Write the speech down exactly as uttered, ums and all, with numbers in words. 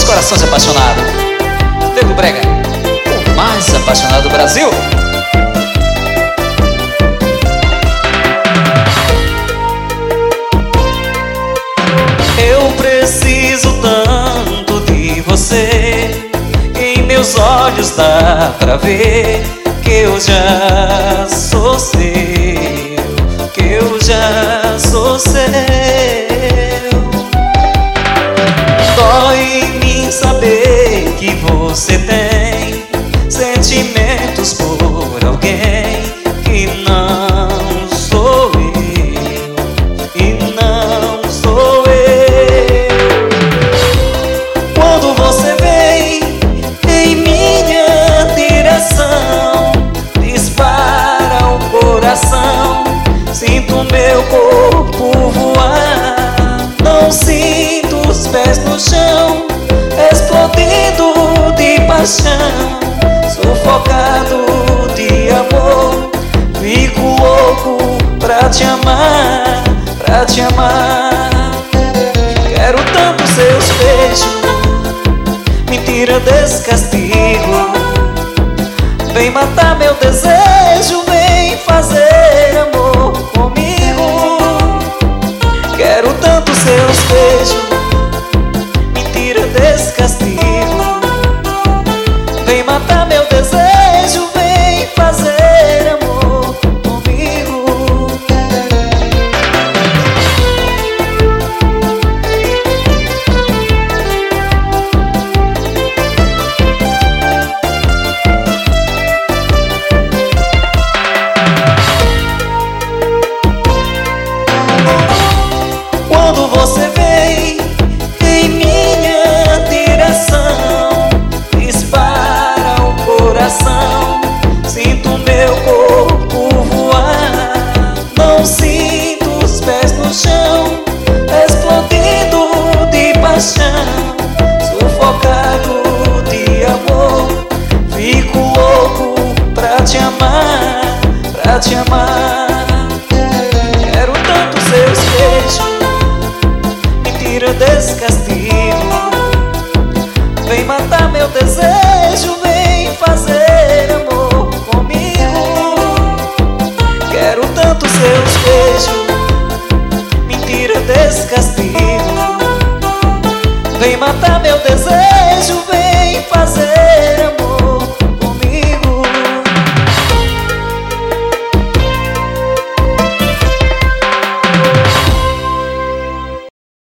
corações apaixonados. Nego Brega, o mais apaixonado do Brasil. Eu preciso tanto de você, em meus olhos dá pra ver que eu já sou seu, que eu já sou seu. Dói em mim saber que você tem sentimentos por alguém que não sou eu, e não sou eu. Quando você vem em minha direção, dispara o coração, sinto meu corpo voar. Não sinto os pés no chão, explodindo de paixão, sufocado de amor. Fico louco pra te amar, pra te amar. Quero tanto seus beijos, me tira desse castigo. Vem matar meu desejo, vem fazer amor comigo. Quero tanto seus beijos, me tira desse castigo. Vem matar meu desejo, vem fazer amor comigo. Quando você vem em minha direção, dispara o coração, sinto meu corpo voar. Não sinto os pés no chão, explodindo de paixão, sufocado de amor. Fico louco pra te amar, pra te amar. Quero tanto seus beijos, me tira desse castigo. Vem matar meu desejo, vem fazer amor comigo. Quero tanto seus beijos, me tira desse castigo. Vem matar meu desejo, vem fazer